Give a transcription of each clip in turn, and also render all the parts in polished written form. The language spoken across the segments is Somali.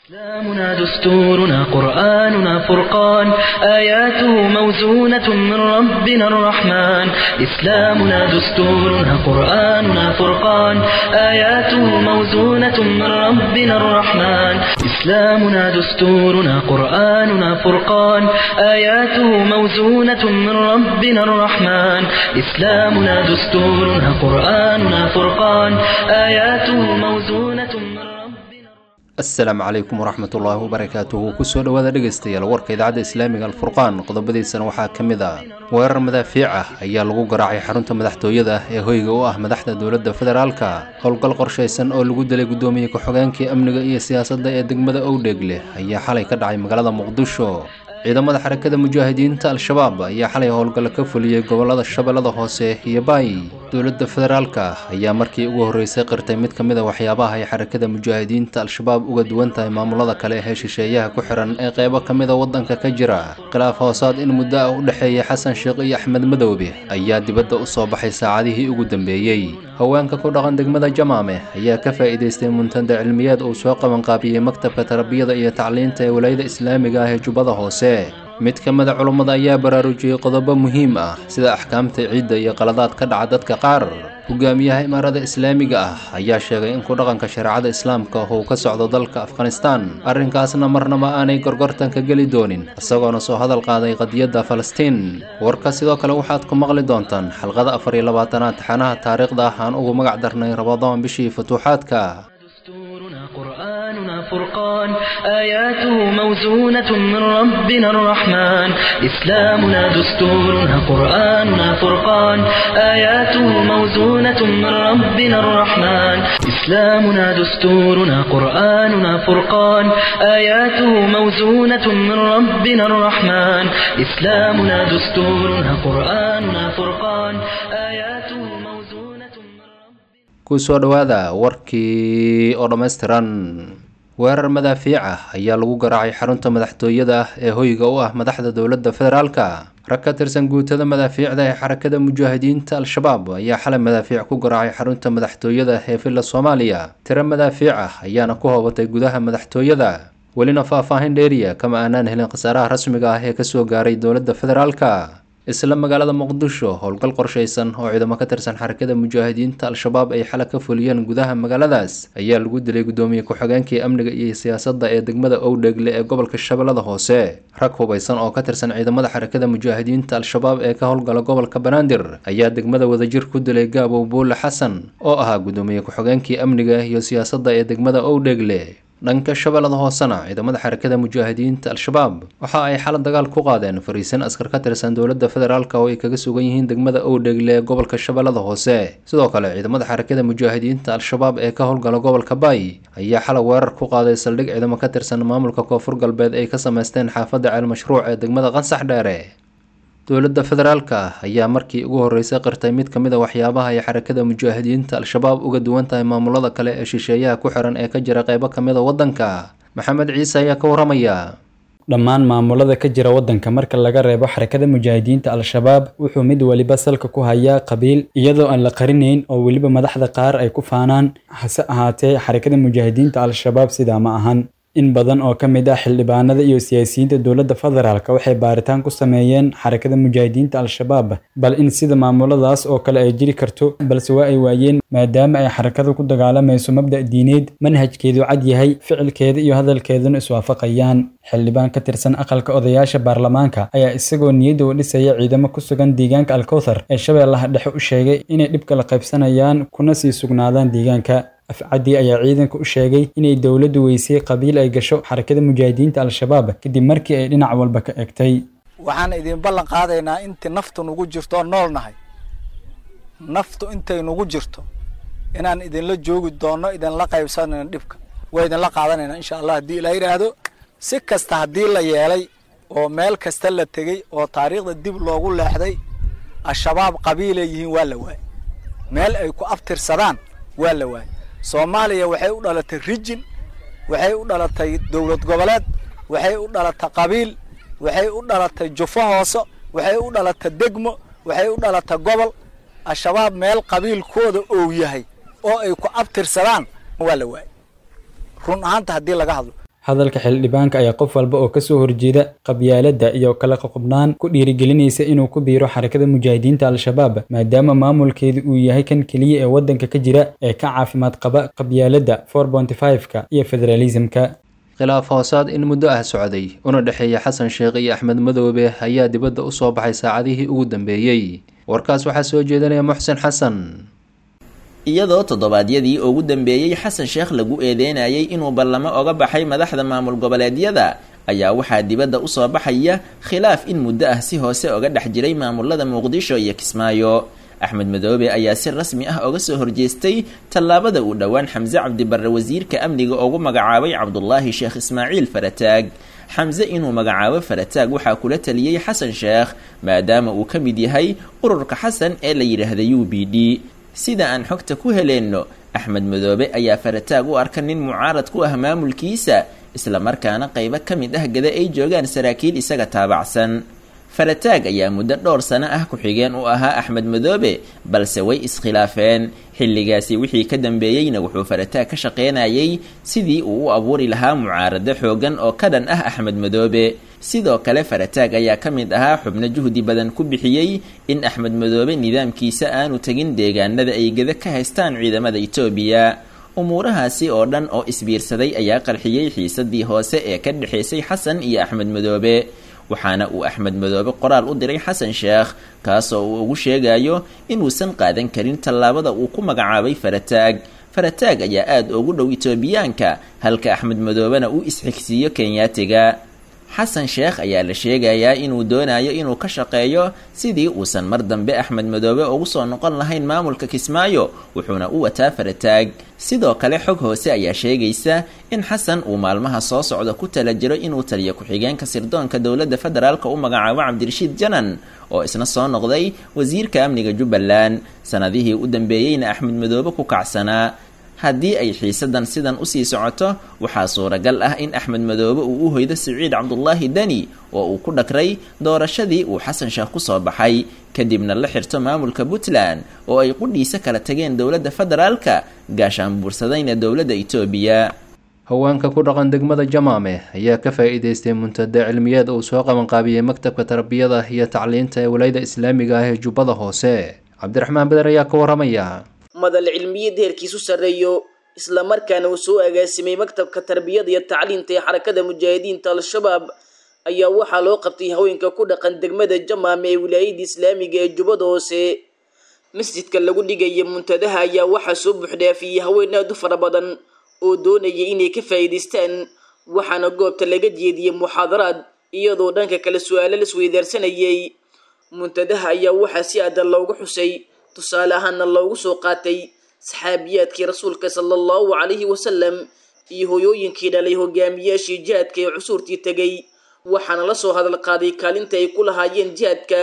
إسلامنا دستورنا قرآننا فرقان آياته موزونة من ربنا الرحمن إسلامنا دستورنا قرآننا فرقان آياته موزونة من ربنا الرحمن إسلامنا دستورنا قرآننا فرقان آياته موزونة من ربنا الرحمن إسلامنا دستورنا قرآننا فرقان آياته موزونة من ربنا السلام عليكم ورحمة الله وبركاته kusoo dhawaada dhageystayaal warka idaacada islaamiga alfurqaan qodobadiisana waxaa ka mid ah weerar madaafiic ah ayaa lagu garaacay xarunta madaxtooyada ee hoyga u ah madaxda dowladda federaalka howlgal qorshaysan oo lagu dilay gudoomiye ku-xigeenkii amniga iyo siyaasadda ee degmada Owdheegle ayaa xalay ka dhacay magaalada Muqdisho ciidamada xarakada mujaahidiinta al-shabaab ayaa xalay howlgal ka fuliyay gobolada Shabeellada Hoose iyo Baay dowladda federaalka ayaa markii ugu horeysay qirtay mid kamid ah waxyaabaha ay xarakada mujaahidiinta al-shabaab uga duwan tahay maamulada kale ee shisheeyaha ku xiran ee qaybo kamid ah wadanka ka jira khilaaf hoosaad in muddo ah u dhaxeeyay Xasan Sheekh iyo Axmed Madowbe ayaa dibadda u soo baxay saacadihii ugu dambeeyay haweenka ku dhaqan degmada Jamaame ayaa ka faa'iideystay muntada cilmiyeed oo soo qaban qaabiyay maktabka tarbiyada iyo tacliinta ee wilaayada islaamiga ah ee Jubbada Hoose mid kamid ah culimada ayaa baraarujiyay qodobo muhiim ah sida axkaamta ciidda iyo qaladaad ka dhaca dadka qaar hogaamiyaha imaarada islaamiga ah ayaa sheegay in ku dhaqanka shariicada islaamka uu ka socdo dalka Afghanistan arrinkaasna marnaba aanay gorgortan ka gali doonin isagoona soo hadal qaaday qadiyadda Falastiin warka sidoo kale waxaad ku maqli doontaan xalqada 24aad taxanaha taariikhda aan ugu magac darnay Ramadaan bishii futuuxaadka قرآننا فرقان آياته موزونة من ربنا الرحمن إسلامنا دستورنا قرآننا فرقان آياته موزونة من ربنا الرحمن إسلامنا دستورنا قرآننا فرقان آياته موزونة من ربنا الرحمن إسلامنا دستورنا قرآننا فرقان آياته kusoo dhawaada warkii oo dhameystiran weerar madaafiic ah ayaa lagu garaacay xarunta madaxtooyada ee hoyga u ah madaxda dowladda federaalka rag ka tirsan guutada madaafiicda ee xarakada mujaahidiinta al-shabaab ayaa xalay madaafiic ku garaacay xarunta madaxtooyada ee Villa Soomaaliya tiro madaafiic ah ayaana ku hoobatay gudaha madaxtooyada welina faahfaahin dheeriya kama aanan helin khasaaraha rasmiga ah ee ka soo gaaray dowladda federaalka isla magaalada Muqdisho howlgal qorshaysan oo ciidamo ka tirsan xarakada mujaahidiinta al-shabaab ay xalay ka fuliyeen gudaha magaaladaas ayaa lagu dilay gudoomiye ku-xigeenkii amniga iyo siyaasadda ee degmada Owdheegle ee gobolka Shabeellada Hoose rag hubeysan oo ka tirsan ciidamada xarakada mujaahidiinta al-shabaab ee ka howlgala gobolka Banaadir ayaa degmada wadajir ku dilay Gaabow Buule Xasan oo ahaa gudoomiye ku-xigeenkii amniga iyo siyaasadda ee degmada Owdheegle dhanka Shabeellada Hoosena ciidamada xarakada mujaahidiinta al-shabaab waxa ay xalad dagaal ku qaadeen fariisin askar ka tirsan dowladda federaalka oo ay kaga sugan yihiin degmada Owdheegle ee gobolka Shabeellada Hoose sidoo kale ciidamada xarakada mujaahidiinta al-shabaab ee ka howlgala gobolka Baay ayaa xalay weerar ku qaaday saldhig ciidamo ka tirsan maamulka Koonfur Galbeed ay ka sameysteen xaafadda Ceel Mashruuc ee degmada Qansax Dheere dowladda federaalka ayaa markii ugu horeysay qirtay mid kamid ah waxyaabaha ay xarakada mujaahidiinta al-shabaab uga duwan tahay maamulada kale ee shisheeyaha ku xiran ee ka jira qaybo kamid ah wadanka maxamed ciise ayaa ka waramaya dhammaan maamulada ka jira wadanka marka laga reebo xarakada mujaahidiinta al-shabaab wuxuu mid waliba salka ku hayaa qabiil iyadoo aan la qarinayn oo waliba madaxda qaar ay ku faanaan hase ahaatee xarakada mujaahidiinta al-shabaab sidaa ma ahan in badan oo ka mid ah xildhibaanada iyo siyaasiyiinta dowladda federaalka waxay baaritaan ku sameeyeen xarakada mujaahidiinta al-shabaab bal in sida maamuladaas oo kale ay jiri karto balse waa ay waayeen maadaama ay xarakadu ku dagaalamayso mabda' diineed manhajkeedu cad yahay ficilkeeda iyo hadalkeeduna iswaafaqayaan xildhibaan ka tirsan aqalka odayaasha baarlamaanka ayaa isagoo niyadda u dhisaya ciidamo ku sugan deegaanka Alkowthar ee Shabeellaha Dhexe u sheegay inay dhibka la qaybsanayaan kuna sii sugnaadaan deegaanka afcadi ayaa ciidanka u sheegay inay dowladdu weysay qabiil ay gasho xarakada mujaahidiinta al-shabaab kadib markii ay dhinac walba ka egtay waxaan idin ballan qaadaynaa intii naftu nagu jirto oo noolnahay naftu intay nagu jirto inaan idinla joogi doono idinla qaybsanayno dhibka way idinla qaadanayna insha Allah haddii la yiraahdo si kasta haddii la yeelay oo meel kasta la tegay oo taariikhda dib loogu leexday al-shabaab qabiilay yihiin waa la waay meel ay ku aftirsadaan waa la waay Soomaaliya waxay u dhalatay rijin waxay u dhalatay dawlad goboleed waxay u dhalatay qabiil waxay u dhalatay jufo hoose waxay u dhalatay degmo waxay u dhalatay gobol al-shabaab meel qabiilkooda oo yahay oo ay ku aftirsadaan waa la waay run ahaanta haddii laga hadlo hadalka xildhibaanka ayaa qof walba oo kasoo horjeeda qabyaaladda iyo kala qoqobnaan ku dhiirigelinaysa inuu ku biiro xarakada mujaahidiinta al-shabaab maadaama maamulkeedu uu yahay kan keliya ee waddanka ka jira ee ka caafimaad qaba qabyaaladda 4.5ka iyo federalismka. khilaaf hoosaad in muddo ah socday una dhexeeya xasan sheekh iyo axmed madoobe ayaa dibadda u soo baxay saacadihii ugu dambeeyey. warkaas waxaa soo jeedinaya muxsin xasan. iyadoo toddobaadyadii ugu dambeeyey xasan sheekh lagu eedeynayay inuu ballamo oga baxay madaxda maamul goboleedyada ayaa waxaa dibadda u soo baxaya khilaaf in muddo ah si hoose oga dhex jiray maamulada muqdisho iyo kismaayo. axmed madoobe ayaa si rasmi ah oga soo horjeestay tallaabada uu dhowaan xamse cabdi barre wasiirka amniga ugu magacaabay cabdulaahi sheekh ismaaciil farataag. xamse inuu magacaabo farataag waxaa kula taliyey xasan sheekh maadaama uu ka mid yahay ururka xasan ee la yidhaahda UPD. sida aan xogta ku heleenno axmed madoobe ayaa farataag u arka nin mucaarad ku ah maamulkiisa isla markaana qaybo ka mid ah gada ay joogaan saraakiil isaga taabacsan. farataag ayaa muddo dhowr sano ah ku-xigeen u ahaa axmed madoobe balse way iskhilaafeen. xilligaasi wixii ka dambeeyeyna wuxuu farataag ka shaqeynayay sidii uu u abuuri lahaa mucaarado xoogan oo ka dhan ah axmed madoobe. sidoo kale farataag ayaa ka mid ahaa xubno juhdi badan ku bixiyey in axmed madoobe nidaamkiisa aanu tegin deegaanada ay gada ka haystaan ciidamada Itoobiya. umuurahaasi oo dhan oo isbiirsaday ayaa qarxiyey xiisadii hoose ee ka dhexaysay xasan iyo axmed madoobe. waxaana uu axmed madoobe qoraal u diray xasan sheekh kaasoo uu ugu sheegayo inuusan qaadan karin tallaabada uu ku magacaabay farataag. farataag ayaa aada ugu dhow Itoobiyaanka halka axmed madoobena uu isxigsiiyo Kenyaatiga. xasan sheekh ayaa la sheegayaa inuu doonayo inuu ka shaqeeyo sidii uusan mar dambe axmed madoobe ugu soo noqon lahayn maamulka kismaayo wuxuuna u wataa farataag. sidoo kale xog hoose ayaa sheegaysa in xasan uu maalmaha soo socda ku tala jiro inuu taliyo ku-xigeenka sirdoonka dowladda federaalka u magacaabo cabdirashiid janan oo isna soo noqday wasiirka amniga Jubbaland sanadihii u dambeeyeyna axmed madoobe ku kacsanaa. haddii ay xiisadan sidan usii socoto waxaa suuragal ah in axmed madoobe uu u hoydo Siciid Cabdulaahi Dani oo uu ku dhakray doorashadii uu xasan sheekh ku soo baxay kadibna la xirto maamulka Puntland oo ay qudhiisa kala tageen dowladda federaalka gaashaan buursadayna dowladda Itoobiya. haweenka ku dhaqan degmada Jamaame ayaa ka faa'iideystay muntada cilmiyeed uu soo qaban qaabiyay maktabka tarbiyada iyo tacliinta ee wilaayada islaamiga ah ee Jubbada Hoose. Cabdiraxmaan Badar ayaa ka waramaya. madal cilmiyeed heerkiisu sareeyo isla markaana uu soo agaasimay maktabka tarbiyada iyo tacliinta ee xarakada mujaahidiinta al-shabaab ayaa waxaa loo qabtay haweenka ku dhaqan degmada Jamaame ee wilaayada islaamiga ee Jubbada Hoose. masjidka lagu dhigay muntadaha ayaa waxaa soo buuxdhaafiyay haween aad u fara badan oo doonaya inay ka faa'iideystaan waxaana goobta laga jeediyay muxaadaraad iyadoo dhanka kale su'aalo la isweydaarsanayay. muntadaha ayaa waxaa si aad loogu xusay tusaale ahaana loogu soo qaatay saxaabiyaadkii rasuulka sallallahu calayhi wasallam iyo hooyooyinkii dhalay hogaamiyaashii jihaadka ee cusurtii tegay waxaana la soo hadal qaaday kaalinta ay ku lahaayeen jihaadka.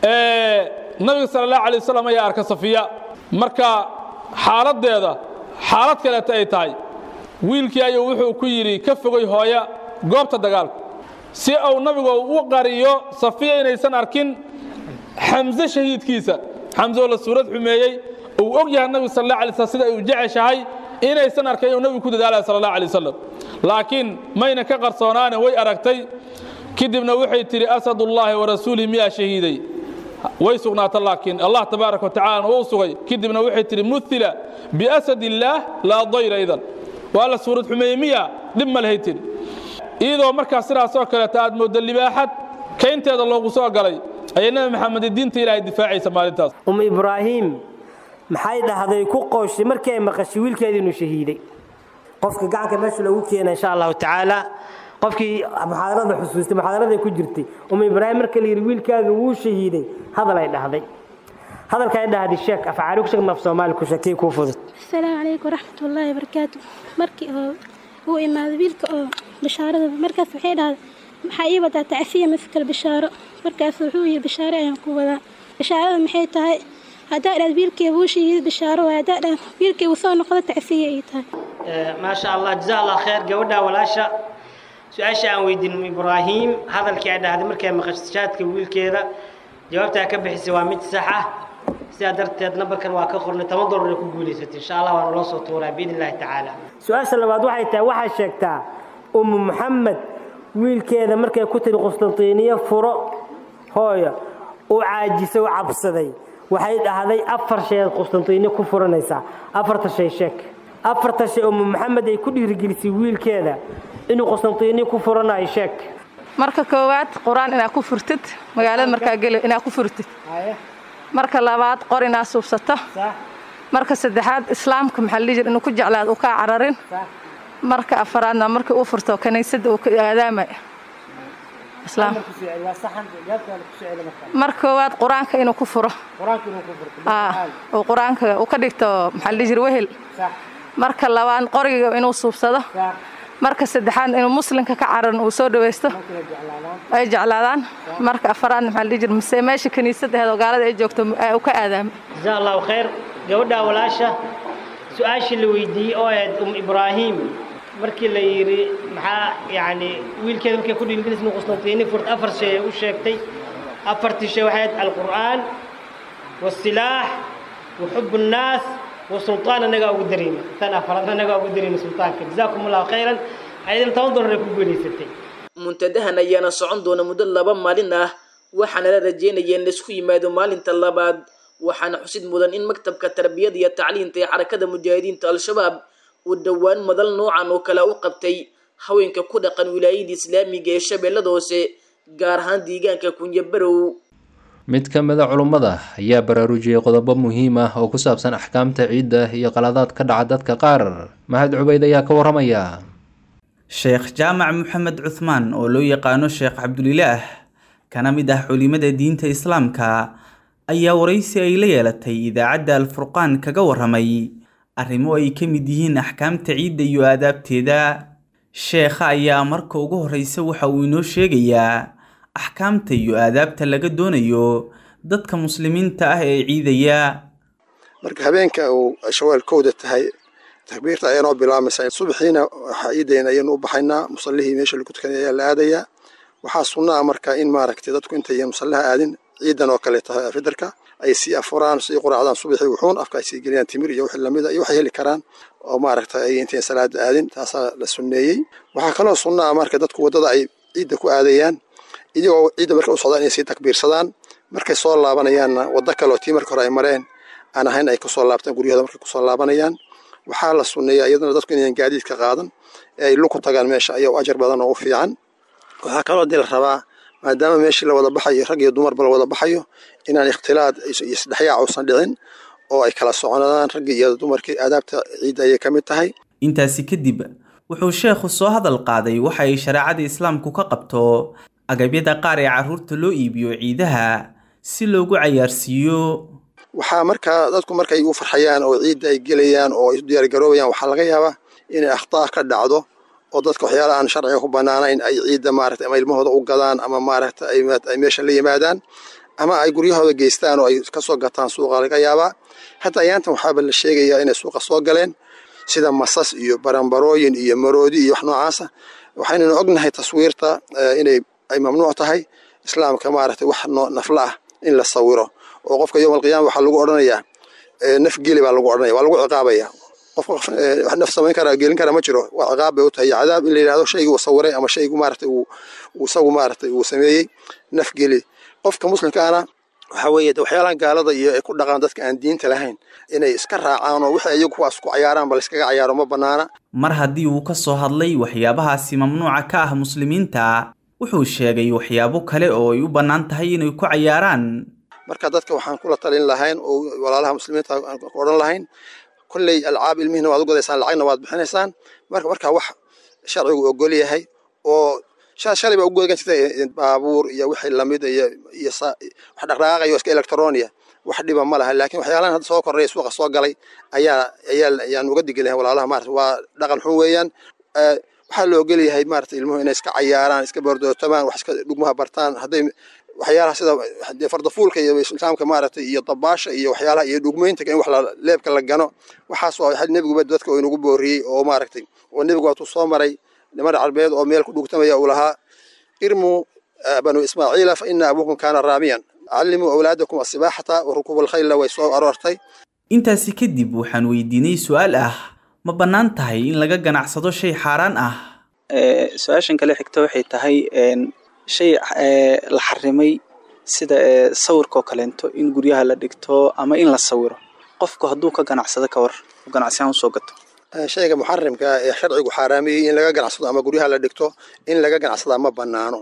nabiga sallallahu calayhi wasallam ayaa arka Safiya marka xaaladeeda xaalad kale ay tahay wiilkii ayuu wuxuu ku yiri ka fogay hooya goobta dagaalka si uu nabigu u qariyo Safiya inaysan arkin Xamza shahiidkiisa. xamzo la suurad xumeeyay oo og yahay nabiga sallallahu calayhi wasallam sida uu jeceshahay inaysan arkay oo nabigu ku dadaalay sallallahu calayhi wasallam laakiin mayna ka qarsoonaan way aragtay kadibna waxay tiri asadullahi wa rasuulihi miya shahiiday way sugnaatay laakiin Allah tabaaraka wa ta'ala uu sugay kadibna waxay tiri muthila bi asadillah la dayra idan wala suurad xumeeyay miya dib ma lahayd iyadoo markaas sidaas oo kale taad moodo libaaxad kaynteeda loogu soo galay ayna maxamed diinta ilaahay difaacaysa maalintaas. ibraahim maxay dhahday ku qooshay markii ay maqashay wiilkeedii inuu shahiiday qofka gacanka meesha lagu keenay insha Allah ta'ala qofkii muxaadarada xusuustay muxaadarada ku jirtay ibraahim markii la yiri wiilkaaga wuu shahiiday hadal ay dhahday hadalka ay dhahday sheek afaalu ku sheegna Soomaali ku sheekay ku fudud. Assalaamu alaykum waraxmatullaahi wabarakaatuh. markii uu imaaday wiilka oo bishaarada markaas waxay dhahday maxay ii wadaa tacfiya mafkal bishaaro markaas wuxuu yiri bishaaro ayaan ku wadaa bishaarada maxay tahay hadaa aad wiilkii wuu shahiiday bishaaro hadaa wiilkii uu soo noqdo tacfiya ay tahay. ma sha Allah jazaa khair gabadha walaasha su'aasha aan weydiin ibraahim hadalkii ay dhahday markay maqashaadka wiilkeeda jawaabta ka bixisay waa mid sax ah sida darteed nambarkan waa ka qornay $10 ku guuleysatay insha Allah waan loo soo tuuraa biidillah ta'ala. su'aasha labaad waxay tahay waxa sheegtaa ummu maxamed wiilkeeda markay ku tiri qustantiniya furo hooyo uu caajisay u cabsaday waxay dhahday 4 shay qustantiniya ku furanaysaa 4 shay sheek 4 shay ummu maxamed ay ku dhiirigelisay wiilkeeda inuu qustantiniya ku furanayo sheek marka koowaad quraan inaad ku furtid magaalada markaa gali inaad ku furtid marka labaad qor inaad suubsato marka saddexaad islaamka maxaa la jir inuu ku jeclaado uu ka cararin marka afaraadna markii uu furto kaniisada uu ka aadaamay islaam marka koowaad quraanka inuu ku furo oo quraanka uu ka dhigto maxaa la jir wehel marka labaad qoriga inuu suubsado marka saddexaad inuu muslimka ka cararin uu soo dhaweysto ay jeclaadaan marka afaraad maxaa la jir meesha kaniisada oo gaalada ay joogto uu ka aadaamay jazaallahu khayr gabadha walaasha su'aashi la weydiiyay oo ahayd ibraahim markii la yiri maxaa yaani wiilkeeda markay ku dhiilgelisay qustantini furt 4 shay u sheegtay 4 shay waxay alquraan والسلاح وحب الناس والسلطان نجا ugu dareemay tan afaraad naga ugu dareemay sultaanka jazaakum allah khayran aydan toban ku guuleysatay muntadahan ayaana socon doona muddo 2 maalin ah waxaana la rajeynayeen in isku yimaado maalinta labaad waxaana xusid mudan in maktabka tarbiyada iyo tacliinta ee xarakada mujaahidiinta al-shabaab uu dhawaan madal noocan oo kala u qabtay haweenka ku dhaqan wilaayada islaamiga ee Shabeellada Hoose gaar ahaan deegaanka Kunyabarow mid ka mid ah culimada ayaa baraarujiyay qodobo muhiim ah oo ku saabsan axkaamta ciidda iyo qaladaad ka dhaca dadka qaar mahad cubayd ayaa ka waramaya sheekh jaamac maxamed cuthmaan oo loo yaqaano sheekh cabdulilaah kana mid ah culimada diinta islaamka ayaa waraysi ay la yeelatay idaacadda al-furqaan kaga waramay arrimo ay ka mid yihiin axkaamta ciidda iyo aadaabteeda sheekha ayaa marka ugu horeysa waxa uu inoo sheegayaa axkaamta iyo aadaabta laga doonayo dadka muslimiinta ah ee ciidaya marka habeenka uu shawaalkooda tahay takbiirta ayaan bilaamaysaa subaxiina waxa ciidayna ayaan u baxaynaa musallihii meesha lagu tukanaya la aadaya waxa sunnah marka in maaragtay dadku intay musallaha aadin ciidan oo kale tahay fidarka ay si afuraan si quraacdan subaxii wuxuun afka ay si geliyaan timir iyo wixii lamida iyo waxay heli karaan oo maaragtay ay intay salaada aadin taas la sunneeyay waxa kale oo sunnah marka dadku wadada ay ciida ku aadayaan iyagoo ciida marka u socdaan inay si takbiirsadaan markay soo laabanayaan wada kale oo timarka hore ay mareen aan ahayn ay ku soo laabtaan guriyada markay ku soo laabanayaan waxaa la sunneeyaa iyadana dadku inay gaadiidka qaadan ay luku tagaan meesha ayaa ajar badan oo u fiican waxa kale oo dil rabaa maadaama meeshii la wada baxayo rag iyo dumarba la wada baxayo inaan ikhtilaad iyo isdhexyaac uusan dhicin oo ay kala soconadaan rag iyo dumarkii aadaabta ciidda ay ka mid tahay intaasi kadib wuxuu sheekhu soo hadal qaaday waxa ay shariicada islaamku ka qabto agabyada qaar ee carruurta loo iibiyo ciidaha si loogu cayaarsiiyo waxaa markaa dadku markay u farxayaan oo ciidda ay gelayaan oo ay diyaar garoobayaan waxaa laga yaabaa inay akhtaa ka dhacdo oo dadka waxyaalaha aan sharciga ku bannaanayn ay ciidda maaragtay ama ilmahooda u gadaan ama maaragtay ay meesha la yimaadaan ama ay guryahooda geystaan oo ay ka soo gataan suuqa laga yaabaa hadda ayaantan waxaaba la sheegayaa inay suuqa soo galeen sida masas iyo baranbarooyin iyo maroodi iyo wax noocaasa waxaynanu ognahay taswiirta inay ay mamnuuc tahay islaamka maaragtay wax nafla ah in la sawiro oo qofka yawmal qiyaama waxa lagu oranayaa naf geli baa lagu oranaya waa lagu ciqaabaya qof naf samayn kara gelin kara ma jiro waa ciqaab bay u tahay cadaab in la yiraahdo shaygu uu sawiray ama shaygu maaragtay uu isagu maaragtay uu sameeyay naf geli qofka muslimka ana waxa weeye waxyaalaha gaalada iyo ay ku dhaqaan dadka aan diinta lahayn inay iska raacaan oo wixii iyagu kuwaas ku ciyaaraan bal iskaga ciyaaro ma banaana mar haddii uu ka soo hadlay waxyaabahaasi mamnuuca ka ah muslimiinta wuxuu sheegay waxyaabo kale oo ay u bannaan tahay inay ku ciyaaraan marka dadka waxaan kula talin lahayn oo walaalaha muslimiinta aan ku oran lahayn kullay alcaab ilmihina waad u gadaysaan lacagna waad bixinaysaan marka wax sharcigu ogol yahay oo shalay baa u godan jirtay baabuur iyo wixii lamid iyo wax dhaqdhaqaaqayo iska elektroniya wax dhiba ma laha laakiin waxyaalahan hadda soo korreeyay suuqa soo galay ayaan uga digalahay walaalaha maaragtay waa dhaqan xun weeyaan waxaa la ogol yahay maaragtay ilmuhu inay iska cayaaraan iska bordootamaan wax iska dhugmaha bartaan hadday waxyaalaha sida fardafuulka iyo islaamka maaragtay iyo dabaasha iyo waxyaalaha iyo dhugmeynta in wax leebka la gano waxaas waa waxa nebiguba dadka oo inagu booriyey oo maaragtay oo nebigu waatuu soo maray niman carbeed oo meel ku dhugtamaya uu lahaa irmu banu ismaaciila fa ina abuukum kaana raamiyan callimuu awlaadakum asibaaxata wa rukuub alkhayla way soo aroortay intaasi kadib waxaan weydiinay su'aal ah ma bannaan tahay in laga ganacsado shay xaaraan ah su-aashan kale xigta waxay tahay shay la xarimay sida sawirka oo kaleento in guryaha la dhigto ama in la sawiro qofku hadduu ka ganacsado ka war ganacsiyan usoo gato shayga muxarimka ee sharcigu xaaraamiyey in laga ganacsado ama guryaha la dhigto in laga ganacsadaa ma banaano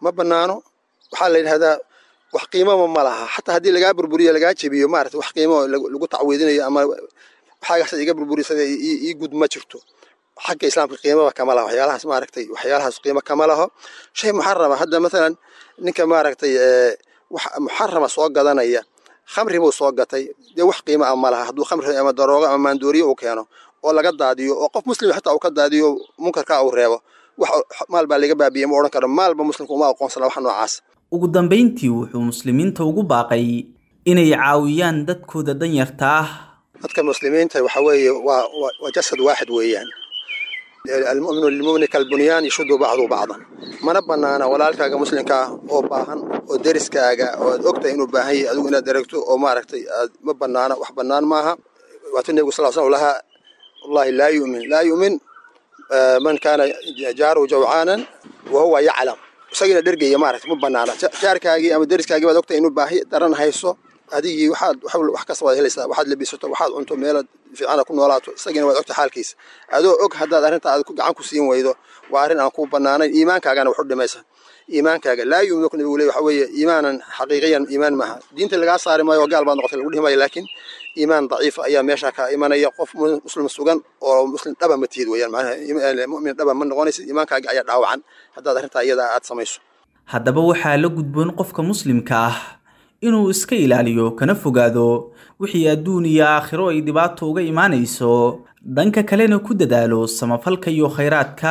waxaa la yidhahdaa wax qiimaba ma laha xataa haddii lagaa burburiyo lagaa jebiyo maarata wax qiimo lagu tacwiidinayo ama waxaagaas iga burburisada ii gud ma jirto xagga islaamka qiimaba kama laha waxyaalahaas qiimo kama laho shay muxarama hadda maalan ninka maaragtay wax muxarama soo gadanaya khamri buu soo gatay dee wax qiimo ah ma laha hadduu khamri ama daroogo ama maandooriyo uu keeno oo laga daadiyo oo qof muslim xataa uu ka daadiyo munkarka uu reebo wax maal baa laga baabiyey ma odhan karo maalba muslimku uma aqoonsana wax noocaas ugu dambeyntii wuxuu muslimiinta ugu baaqay inay caawiyaan dadkooda danyarta ah dadka muslimiinta waxa weeye waa jasad waaxid weeyaan almu'minu lilmu'mini kalbunyaan yashuddu bacduhu bacdan mana banaana walaalkaaga muslimka ah oo baahan oo deriskaaga oo aad ogtahay inuu baahan yahay adigu inaad aragto oo maaragtay ma banaana wax banaan maaha waatuu nebigu sal slam lahaa wallahi laa yu'min man kaana jaaruhu jawcaanan wa huwa yaclam isagina dhergaya maaragtay ma banaana jaarkaagii ama deriskaagii baad ogtahay inuu baahi daran hayso adigii wax kasta waad helaysaa waxaad labisato waxaad cunto meelaad fiicana ku noolaato isagina waad ogtahay xaalkiisa adoo og haddaad arrinta aad gacan ku siin weydo waa arrin aan ku banaanayn iimaankaagana wax u dhimaysa iimaankaaga laa yu'minu nabigu leeyahay waxa weeye iimaanan xaqiiqiyan iimaan maaha diinta lagaa saari maayo oo gaal baad noqotay lagu dhihi maayo laakiin iimaan daciif ayaa meesha ka imanaya qof muslim sugan oo muslim dhaba ma tihid weeyaan macnaha mu'min dhaba ma noqonaysid iimaankaaga ayaa dhaawacan haddaad arrintaa iyada aad samayso haddaba waxaa la gudboon qofka muslimka ah inuu iska ilaaliyo kana fogaado wixii adduun iyo aakhiro ay dhibaato uga imaanayso dhanka kalena ku dadaalo samafalka iyo khayraadka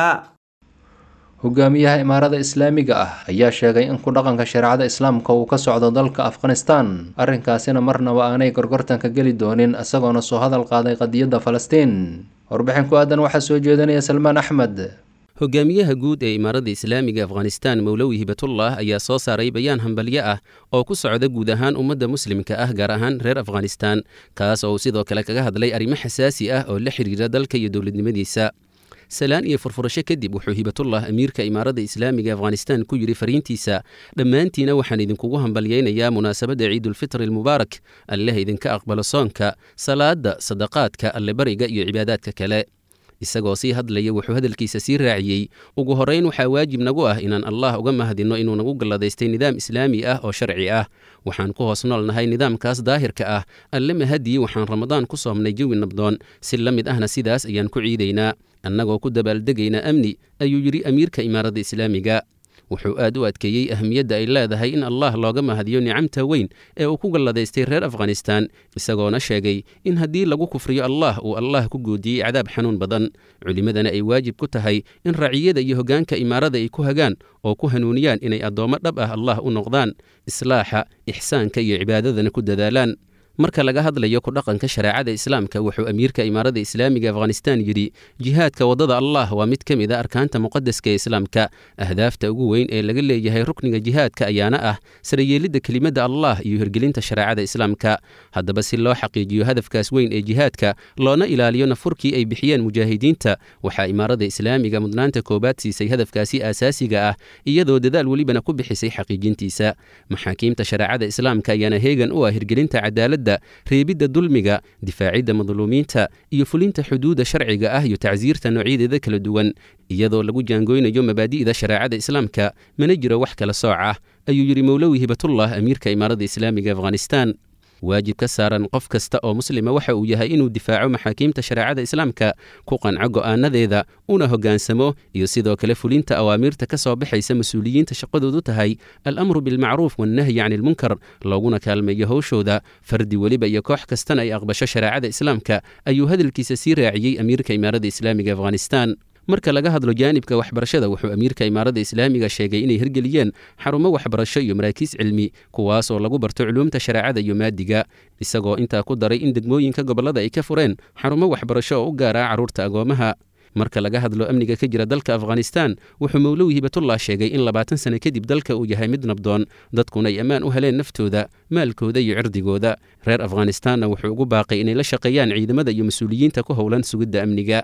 hogaamiyaha imaarada islaamiga ah ayaa sheegay in ku dhaqanka shareecada islaamka uu ka socdo dalka afghanistan arrinkaasina marnaba aanay gorgortanka geli doonin isagoona soo hadal qaaday qadiyadda falastiin warbixin ku aadan waxaa soo jeedinaya salmaan axmed hogaamiyaha guud ee imaaradda islaamiga afghanistan mowlowi hibatullah ayaa soo saaray bayaan hambalyo ah oo ku socda guud ahaan ummadda muslimka ah gaar ahaan reer afghanistan kaas oo uu sidoo kale kaga hadlay arrimo xasaasi ah oo la xidhiira dalka iyo dowladnimadiisa salaan iyo furfurasho kadib wuxuu hibatullah amiirka imaaradda islaamiga afghanistan ku yidhi fariintiisa dhammaantiina waxaan idinkugu hambalyaynayaa munaasabadda ciidulfitri almubaarak alleh idinka aqbalo soonka salaada sadaqaadka allebariga iyo cibaadaadka kale isagoo sii hadlaya wuxuu hadalkiisa sii raaciyey ugu horrayn waxaa waajib nagu ah inaan allah uga mahadinno inuu nagu galladaystay nidaam islaami ah oo sharci ah waxaan ku hoos noolnahay nidaamkaas daahirka ah alle mahadii waxaan ramadaan ku soomnay jawi nabdoon si la mid ahna sidaas ayaan ku ciidaynaa annagoo ku dabaaldegaynaa amni ayuu yidhi amiirka imaaradda islaamiga wuxuu aad u adkeeyey ahmiyadda ay leedahay in allah looga mahadiyo nicamta weyn ee uu ku galladaystay reer afghanistan isagoona sheegay in haddii lagu kufriyo allah uu allah ku goodiyey cadaab xanuun badan culimmadana ay waajib ku tahay in raciyada iyo hoggaanka imaarada ay ku hagaan oo ku hanuuniyaan inay addoommo dhab ah allah u noqdaan islaaxa ixsaanka iyo cibaadadana ku dadaalaan marka laga hadlayo ku dhaqanka shareecada islaamka wuxuu amiirka imaaradda islaamiga afghanistan yidhi jihaadka waddada allah waa mid ka mid a arkaanta muqadaska ee islaamka ahdaafta ugu weyn ee laga leeyahay rukniga jihaadka ayaana ah sarayeelidda kelimadda allah iyo hirgelinta shareecada islaamka haddaba si loo xaqiijiyo hadafkaas weyn ee jihaadka loona ilaaliyo nafurkii ay bixiyeen mujaahidiinta waxaa imaaradda islaamiga mudnaanta koobaad siisay hadafkaasi aasaasiga ah iyadoo dadaal welibana ku bixisay xaqiijintiisa maxaakiimta shareecada islaamka ayaana heegan u ah hirgelinta cadaaladda reebidda dulmiga difaacidda madluumiinta iyo fulinta xuduudda sharciga ah iyo tacsiirta noocyadeeda kala duwan iyadoo lagu jaangoynayo mabaadi'da shareecada islaamka mana jiro wax kala sooc ah ayuu yidhi mowlowi hibatullah amiirka imaaradda islaamiga afghanistan waajib ka saaran qof kasta oo muslima waxa uu yahay inuu difaaco maxaakiimta shareecada islaamka ku qanco go'aanadeeda una hoggaansamo iyo sidoo kale fulinta awaamiirta ka soo baxaysa mas-uuliyiinta shaqadoodu tahay alamru bilmacruuf wannahyi cani ilmunkar looguna kaalmeeyo howshooda fardi weliba iyo koox kastana ay aqbasho shareecada islaamka ayuu hadalkiisa sii raaciyey amiirka imaaradda islaamiga afghanistan marka laga hadlo jaanibka waxbarashada wuxuu amiirka imaaradda islaamiga sheegay inay hirgeliyeen xarumo waxbarasho iyo maraakiis cilmi kuwaas oo lagu barto culuumta shareecada iyo maadiga isagoo intaa ku daray in degmooyinka gobollada ay ka fureen xarumo waxbarasho oo u gaara carruurta agoomaha marka laga hadlo amniga ka jira dalka afghanistan wuxuu mowlowi hibatullah sheegay in 20 sano kadib dalka uu yahay mid nabdoon dadkuna ay ammaan u heleen naftooda maalkooda iyo cirdigooda reer afghanistanna wuxuu ugu baaqay inay la shaqeeyaan ciidamada iyo mas-uuliyiinta ku howlan sugidda amniga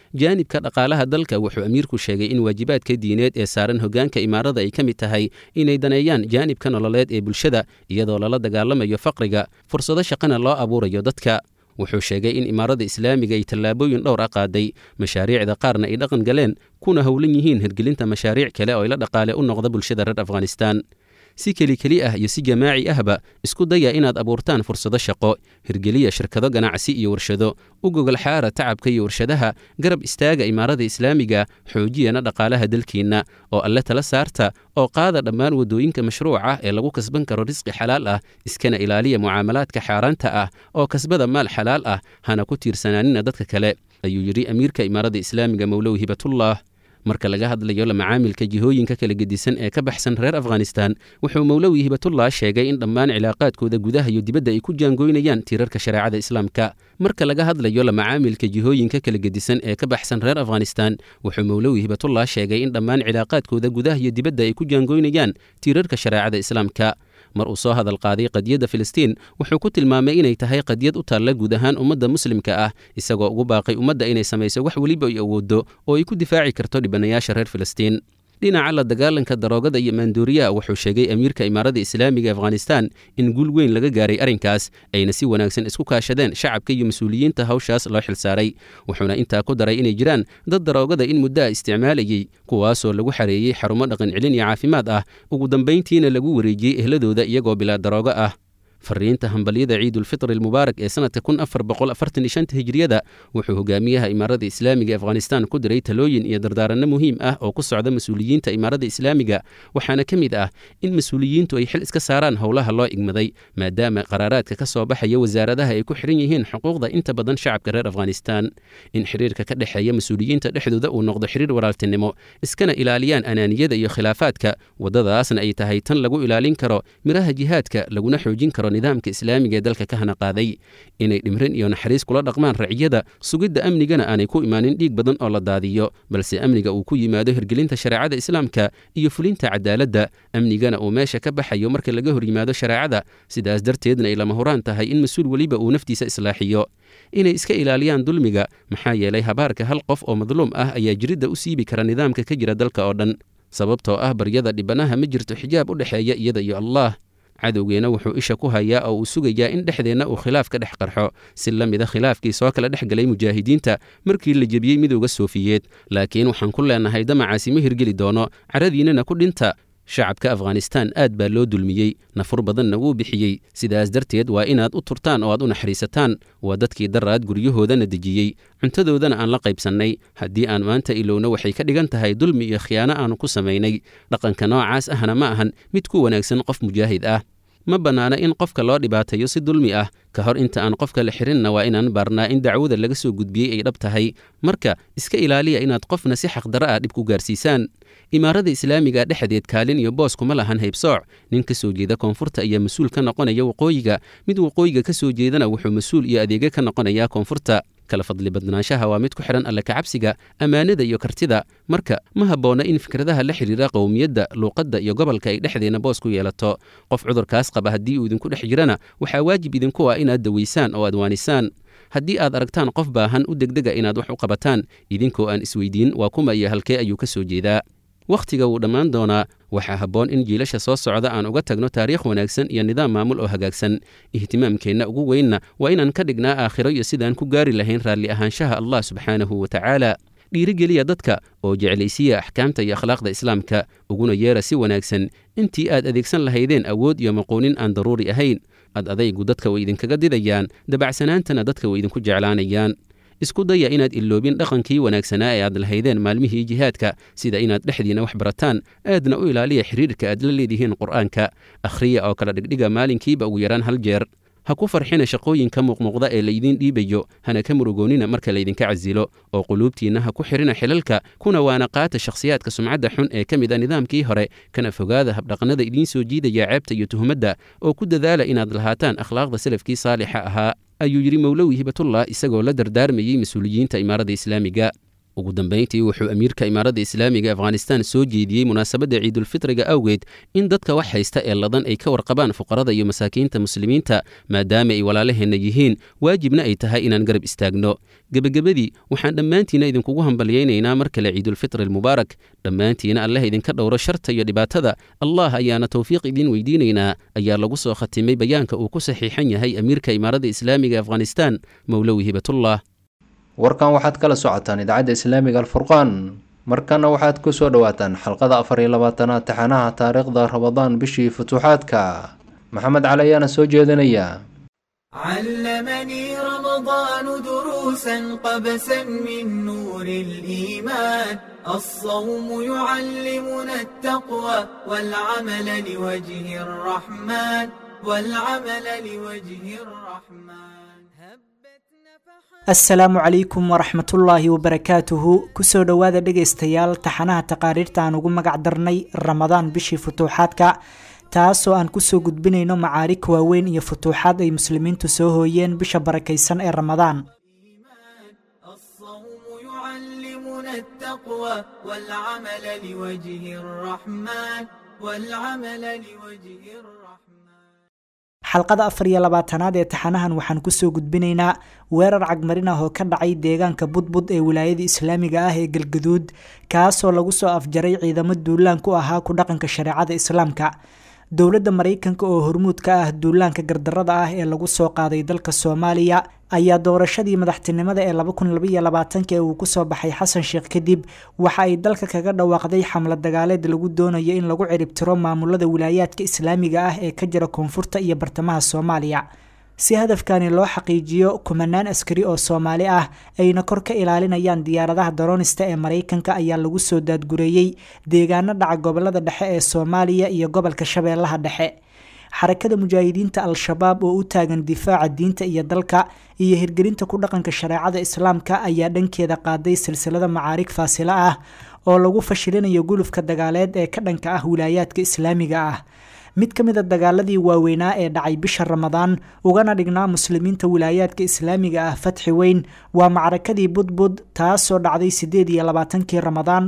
jaanibka dhaqaalaha dalka wuxuu amiirku sheegay in waajibaadka diineed ee saaran hoggaanka imaarada ay ka mid tahay inay daneeyaan jaanibka nololeed ee bulshada iyadoo lala dagaalamayo faqriga fursado shaqana loo abuurayo dadka wuxuu sheegay in imaarada islaamiga ay tallaabooyin dhowr ah qaaday mashaariicda qaarna ay dhaqan galeen kuna howlan yihiin hirgelinta mashaariic kale oo ila dhaqaale u noqda bulshada reer afghanistan si keli ah iyo si jamaaci ahba isku daya inaad abuurtaan fursado shaqo hirgeliya shirkado ganacsi iyo warshado u gogol xaara tacabka iyo warshadaha garab istaaga imaarada islaamiga xoojiyana dhaqaalaha dalkeenna oo alle tala saarta oo qaada dhammaan waddooyinka mashruuca ee lagu kasban karo risqi xalaal ah iskana ilaaliya mucaamalaadka xaaraanta ah oo kasbada maal xalaal ah hana ku tiirsanaanina dadka kale ayuu yidhi amiirka imaarada islaamiga mowlow hibatullah marka laga hadlayo la macaamilka jihooyinka kala gedisan ee ka baxsan reer afghanistan wuxuu mowlowi hibatullah sheegay in dhammaan cilaaqaadkooda gudaha iyo dibadda ay ku jaangoynayaan tiirarka shareecada islaamka marka laga hadlayo la macaamilka jihooyinka kala gedisan ee ka baxsan reer afghanistan wuxuu mowlowi hibatullah sheegay in dhammaan cilaaqaadkooda gudaha iyo dibadda ay ku jaangoynayaan tiirarka shareecada islaamka mar uu soo hadal qaaday qadiyadda filistiin wuxuu ku tilmaamay inay tahay qadiyad u taalla guud ahaan ummadda muslimka ah isagoo ugu baaqay ummadda inay samayso wax weliba ay awooddo oo ay ku difaaci karto dhibanayaasha reer filistiin dhinaca la dagaalanka daroogada iyo maanduuriyaha wuxuu sheegay amiirka imaarada islaamiga afghanistan in guul weyn laga gaaray arrinkaas ayna si wanaagsan isku kaashadeen shacabka iyo mas-uuliyiinta hawshaas loo xilsaaray wuxuuna intaa ku daray inay jiraan dad daroogada in muddo a isticmaalayey kuwaasoo lagu xareeyey xarumo dhaqan celin iyo caafimaad ah ugu dambayntiina lagu wareejiyey ehladooda iyagoo bilaa daroogo ah fariinta hambalyada ciidulfitr almubaarak ee sanadka hijriyada wuxuu hogaamiyaha imaarada islaamiga afghanistan ku diray talooyin iyo dardaaranno muhiim ah oo ku socda mas-uuliyiinta imaarada islaamiga waxaana ka mid ah in mas-uuliyiintu ay xil iska saaraan howlaha loo igmaday maadaama qaraaraadka ka soo baxaya wasaaradaha ay ku xiran yihiin xuquuqda inta badan shacabka reer afghanistan in xiriirka ka dhexeeya mas-uuliyiinta dhexdooda uu noqdo xiriir walaaltinimo iskana ilaaliyaan anaaniyada iyo khilaafaadka waddadaasna ay tahay tan lagu ilaalin karo miraha jihaadka laguna xoojin karo nidaamka islaamiga ee dalka ka hana qaaday inay dhimrin iyo naxariis kula dhaqmaan raciyada sugidda amnigana aanay ku imaanin dhiig badan oo la daadiyo balse amniga uu ku yimaado hirgelinta shareecada islaamka iyo fulinta cadaaladda amnigana uu meesha ka baxayo marka laga hor yimaado shareecada sidaas darteedna ay lama huraan tahay in mas-uul weliba uu naftiisa islaaxiyo inay iska ilaaliyaan dulmiga maxaa yeelay habaarka hal qof oo madluum ah ayaa jiridda u siibi kara nidaamka ka jira dalka oo dhan sababtoo ah baryada dhibanaha ma jirto xijaab u dhexeeya iyada iyo allah cadowgeena wuxuu isha ku hayaa oo uu sugayaa in dhexdeenna uu khilaaf ka dhex qarxo si la mida khilaafkii soo kala dhex galay mujaahidiinta markii la jebiyey midowga soofiyeed laakiin waxaan ku leenahay damacaasi ma hirgeli doono caradiinnana ku dhinta shacabka afghanistan aad baa loo dulmiyey nafur badanna wuu bixiyey sidaas darteed waa inaad u turtaan oo aad u naxariisataan waa dadkii daraad guryahoodana dejiyey cuntadoodana aan la qaybsannay haddii aan maanta ilowno waxay ka dhigan tahay dulmi iyo khiyaano aanu ku samaynay dhaqanka noocaas ahna ma ahan mid ku wanaagsan qof mujaahid ah ma bannaana in qofka loo dhibaateeyo si dulmi ah ka hor inta aan qofka la xirinna waa inaan baarnaa in dacwada laga soo gudbiyey ay dhab tahay marka iska ilaaliya inaad qofna si xaqdarro ah dhib ku gaarsiisaan imaarada islaamiga dhexdeed kaalin iyo boos kuma lahan haybsooc nin ka soo jeeda koonfurta ayaa mas-uul ka noqonaya waqooyiga mid waqooyiga ka soo jeedana wuxuu mas-uul iyo adeega ka noqonayaa koonfurta kala fadli badnaanshaha waa mid ku xidhan alle kacabsiga ammaanada iyo kartida marka ma habboona in fikradaha la xidhiira qowmiyadda luuqadda iyo gobolka ay dhexdeenna boos ku yeelato qof cudurkaas qaba haddii uu idinku dhex jirana waxaa waajib idinku ah inaad dawaysaan oo aad waanisaan haddii aad aragtaan qof baahan u degdega inaad wax u qabataan idinkoo aan isweydiin waa kuma iyo halkee ayuu ka soo jeedaa wakhtiga wuu dhammaan doonaa waxaa habboon in jiilasha soo socda aan uga tagno taariikh wanaagsan iyo nidaam maamul oo hagaagsan ihtimaamkeenna ugu weynna waa inaan ka dhignaa aakhiro iyo sidaan ku gaari lahayn raalli ahaanshaha allah subxaanahu wa tacaala dhiirigeliya dadka oo jeclaysiya axkaamta iyo akhlaaqda islaamka uguna yeera si wanaagsan intii aad adeegsan lahaydeen awood iyo maquunin aan daruuri ahayn ad adaygu dadka way idinkaga didayaan dabacsanaantana dadka way idinku jeclaanayaan isku daya inaad iloobin dhaqankii wanaagsanaa ee aad lahaydeen maalmihii jihaadka sida inaad dhexdiina wax barataan aadna u ilaaliya xiriirka aad la leedihiin qur'aanka akhriya oo kala dhigdhiga maalinkiiba ugu yaraan hal jeer ha ku farxina shaqooyinka muuqmuuqda ee laydiin dhiibayo hana ka murugoonina marka laydinka casilo oo quluubtiinna ha ku xidhina xilalka kuna waana qaata shakhsiyaadka sumcadda xun ee ka mid a nidaamkii hore kana fogaada habdhaqannada idiin soo jiidaya ceebta iyo tuhmadda oo ku dadaala inaad lahaataan akhlaaqda salafkii saalixa ahaa ayuu yidhi mowlowi hibatullah isagoo la dardaarmayey mas-uuliyiinta imaarada islaamiga ugu dambayntii wuxuu amiirka imaaradda islaamiga afghanistan soo jeediyey munaasabadda ciidulfitriga awgeed in dadka wax haysta ee ladan ay ka warqabaan fuqarada iyo masaakiinta muslimiinta maadaama ay walaalaheenna yihiin waajibna ay tahay inaan garab istaagno gebagabadii waxaan dhammaantiina idinkugu hambalyaynaynaa mar kale ciidulfitri almubaarak dhammaantiina allah idinka dhowro sharta iyo dhibaatada allah ayaana towfiiq idin weydiinaynaa ayaa lagu soo khatimay bayaanka uu ku saxiixan yahay amiirka imaaradda islaamiga afghanistan mowlowi hibatullah warkan waxaad kala socotaan idaacadda islaamiga alfurqaan markana waxaad ku soo dhowaataan xalqada 24aad taxanaha taariikhda ramadaan bishii futuuxaadka maxamed cali ayaana soo jeedinaya علمني رمضان دروسا قبسا من نور الإيمان الصوم يعلمنا التقوى والعمل لوجه الرحمن asalaamu calaykum waraxmatullaahi wabarakaatuhu kusoo dhowaada dhegaystayaal taxanaha taqaariirta aan ugu magac darnay ramadaan bishii futuuxaadka taasoo aan kusoo gudbinayno macaarig waaweyn iyo futuuxaad ay muslimiintu soo hooyeen bisha barakaysan ee ramadaan xalqada 24aad ee taxanahan waxaan kusoo gudbinaynaa weerar cagmarin ah oo ka dhacay deegaanka budbud ee wilaayada islaamiga ah ee galgaduud kaasoo lagu soo afjaray ciidamo duulaan ku ahaa ku dhaqanka shareecada islaamka dowladda maraykanka oo hormuud ka ah duulaanka gardarada ah ee lagu soo qaaday dalka soomaaliya ayaa doorashadii madaxtinimada ee 2022 ee uu kusoo baxay xasan sheekh kadib waxa ay dalka kaga dhawaaqday xamlad dagaaleed lagu doonayo in lagu ciribtiro maamulada wilaayaadka islaamiga ah ee ka jira koonfurta iyo bartamaha Soomaaliya si hadafkani loo xaqiijiyo kumanaan askari oo Soomaali ah ayna kor ka ilaalinayaan diyaaradaha daroonista ee Mareykanka ayaa lagu soo daadgureeyay deegaano dhaca gobolada dhexe ee Soomaaliya iyo gobolka Shabeellaha Dhexe xarakada mujaahidiinta al-shabaab oo u taagan difaaca diinta iyo dalka iyo hirgelinta ku dhaqanka shareecada islaamka ayaa dhankeeda qaaday silsilada macaarig faasila ah oo lagu fashilinayo gulufka dagaaleed ee ka dhanka ah wilaayaadka islaamiga ah mid ka mid ah dagaaladii waaweynaa ee dhacay bisha Ramadaan ugana dhignaa muslimiinta wilaayaadka islaamiga ah fatxi weyn waa macrakadii budbud taasoo dhacday 28kii Ramadaan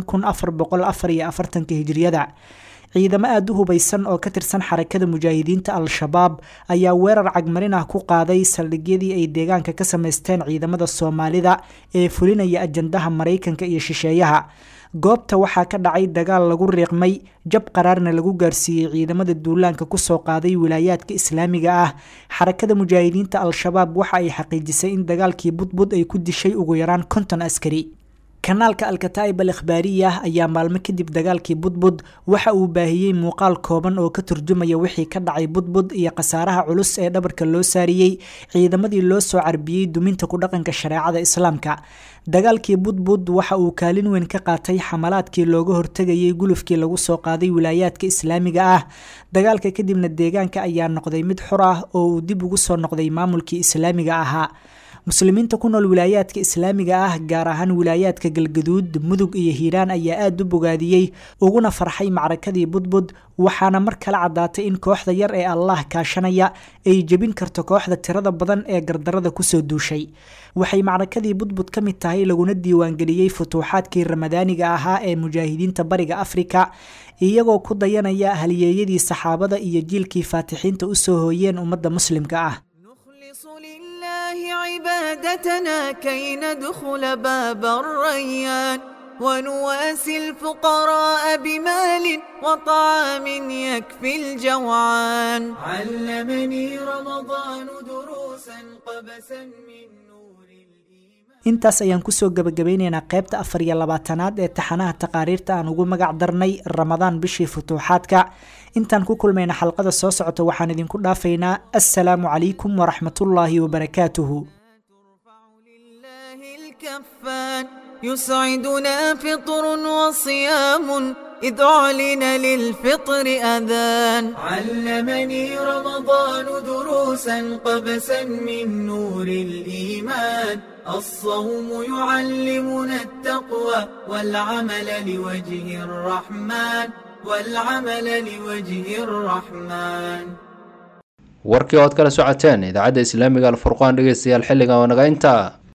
1444 hijriyada ciidamo aad u hubaysan oo ka tirsan xarakada mujaahidiinta al-shabaab ayaa weerar cagmarin ah ku qaaday saldhigyadii ay deegaanka ka sameysteen ciidamada Soomaalida ee fulinaya ajandaha Mareykanka iyo shisheeyaha goobta waxaa ka dhacay dagaal lagu riiqmay jab qaraarna lagu gaarsiiyay ciidamada duulaanka ku soo qaaday wilaayaadka islaamiga ah xarakada mujaahidiinta al-shabaab waxa ay xaqiijisay in dagaalkii budbud ay ku dishay ugu yaraan 50 askari kanaalka al-kataa'ib al-ikhbaariyah ayaa maalmo kadib dagaalkii budbud waxa uu baahiyay muuqaal kooban oo ka turjumaya wixii ka dhacay budbud iyo qasaaraha culus ee dhabarka loo saariyay ciidamadii loo soo carbiyay duminta ku dhaqanka shareecada islaamka dagaalkii budbud waxa uu kaalin weyn ka qaatay xamalaadkii looga hortagayay gulufkii lagu soo qaaday wilaayaadka islaamiga ah dagaalka kadibna deegaanka ayaa noqday mid xor ah oo uu dib ugu soo noqday maamulkii islaamiga ahaa muslimiinta ku nool wilaayaadka islaamiga ah gaar ahaan wilaayaadka galgaduud mudug iyo hiiraan ayaa aad u bogaadiyey uguna farxay macrakadii budbud waxaana mar kale cadaatay in kooxda yar ee Allah kaashanaya ay jebin karto kooxda tirada badan ee gardarada ku soo duushay waxay macrakadii budbud ka mid tahay laguna diiwaangeliyay futuuxaadkii ramadaaniga ahaa ee mujaahidiinta bariga Afrika iyagoo ku dayanaya halyeeyadii saxaabada iyo jiilkii faatixiinta u soo hooyeen ummadda muslimka ah عبادتنا كي ندخل باب الريان ونواسي الفقراء بمال وطعام يكفي الجوعان علمني رمضان دروسا قبسا من intaas ayaan kusoo gabagabeynaynaa qaybta 24aad ee taxanaha taqaariirta aan ugu magac darnay Ramadaan bishii futuuxaadka intaan ku kulmayna xalqada soo socota waxaan idinku dhaafaynaa assalaamu calaykum waraxmatullaahi wabarakaatuhu يسعدنا فطر وصيام إذ أعلن للفطر أذان علمني رمضان دروسا قبسا من نور الإيمان الصوم يعلمنا التقوى والعمل لوجه الرحمن warkii ood kala socoteen idaacadda islaamiga alfurqaan dhegeystayaal xilligan waa naga intaa